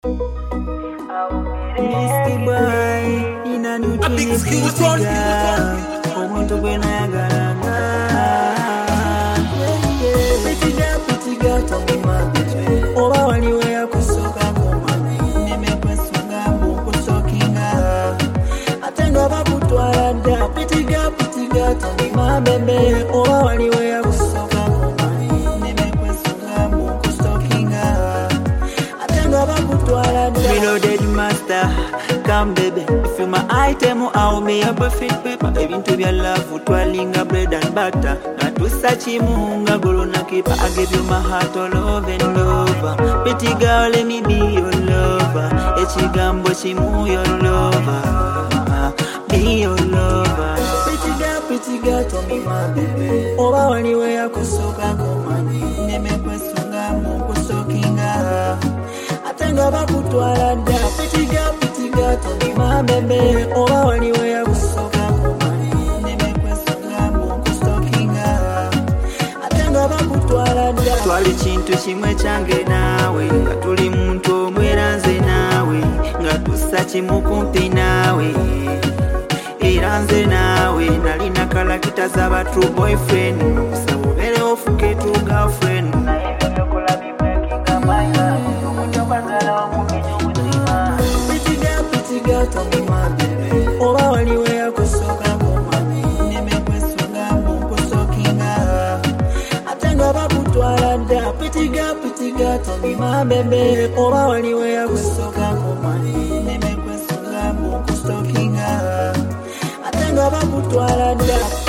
Misty boy, a big skills on omuntu gwe nayagalanga. Pretty girl, tell me my baby. Oba waliwo yakusooka ng'omwami, nemekwesunga mbukusookinga. Ate nga bakutwala dda. Pretty girl, tell me my baby. Oba waliwo yakusooka ng'omwami, nemekwesunga mbukusookinga. Ate nga bakutwala dda. Reloaded master, come baby. If you my item, I'll be a perfect paper. Ebintu bya love, twalinga bread and butter. Natusa chimunga gulu na kipa. I give you my heart, all love and lover. Pretty girl, let me be your lover. Echigambo chimu your lover. Be your lover. Pretty girl, tell me my baby. Oba waliwe yakusooka ng'omwami, nemekwesunga mbukusookinga. Ate nga bakutwala dda. Pretty girl, tell me my baby. Oba waliwe yakusooka ng'omwami, nemekwesunga mbukusookinga. Ate nga bakutwala dda. Twali kintu kimwe kyange naawe, nga tuli muntu omwe era nze naawe, nga tussa kimu kumpi naawe. Era nze naawe nalina kalakita z'aba true boyfriend, kusaba obeere ofuke true girlfriend. Pretty girl, tell me my baby. Oba waliwo yakusooka ng'omwami, nemekwesunga mbukusookinga. Ate nga bakutwala dda. Pretty girl, tell me my baby. Oba waliwo yakusooka ng'omwami, nemekwesunga mbukusookinga. Ate nga bakutwala dda.